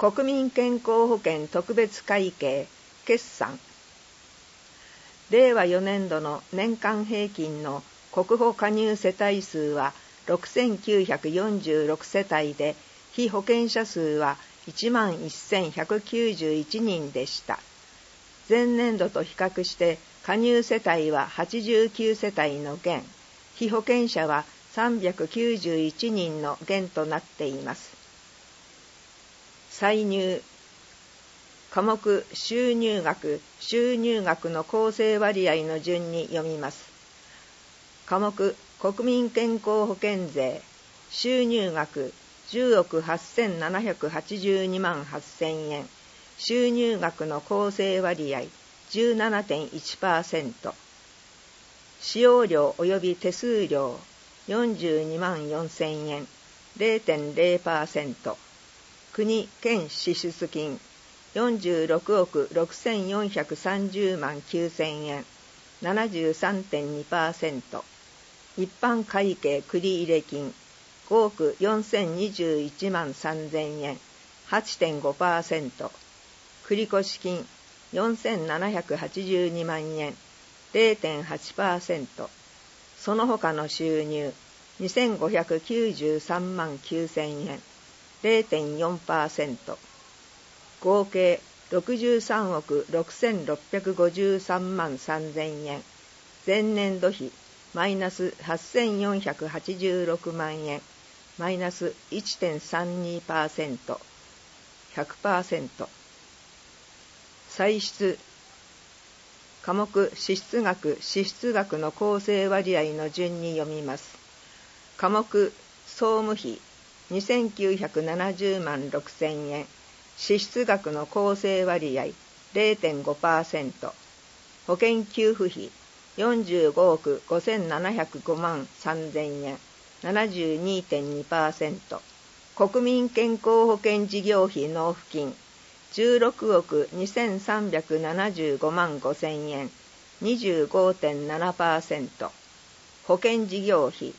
国民健康保険特別会計決算。令和4年度の年間平均の国保加入世帯数は6946世帯で、被保険者数は11,191人でした。前年度と比較して加入世帯は89世帯の減、被保険者は391人の減となっています。歳入科目収入額の構成割合の順に読みます。科目国民健康保険税収入額10億8782万8000円、収入額の構成割合 17.1%、 使用料及び手数料42万4000円 0.0%、 国県支出金46億6430万9000円 73.2%、 一般会計繰入金5億4021万3000円 8.5%、 繰越金4782万円 0.8%、 その他の収入2593万9000円 0.4%、 合計63億6653万3000円、前年度比マイナス8486万円、マイナス 1.32%、 100%。 歳出科目支出額の構成割合の順に読みます。科目総務費2970万6000円、支出額の構成割合 0.5%、 保険給付費45億5705万3000円 72.2%、 国民健康保険事業費納付金16億2375万5000円 25.7%、 保険事業費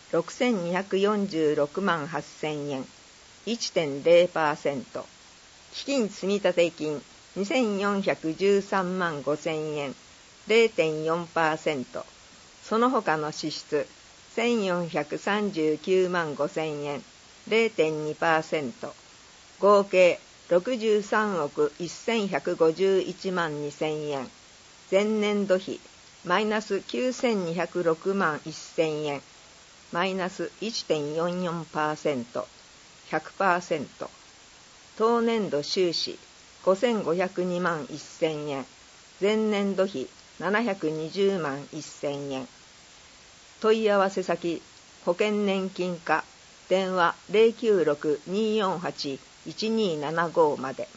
6246万8000円 1.0%、 基金積立金2413万5000円 0.4%、 その他の支出1439万5000円 0.2%、 合計63億1151万2000円、前年度比マイナス9206万1000円、マイナス 1.44%、 100%、 当年度収支5502万1000円、前年度比720万1000円。問い合わせ先保険年金課、電話 096-248-1275 まで。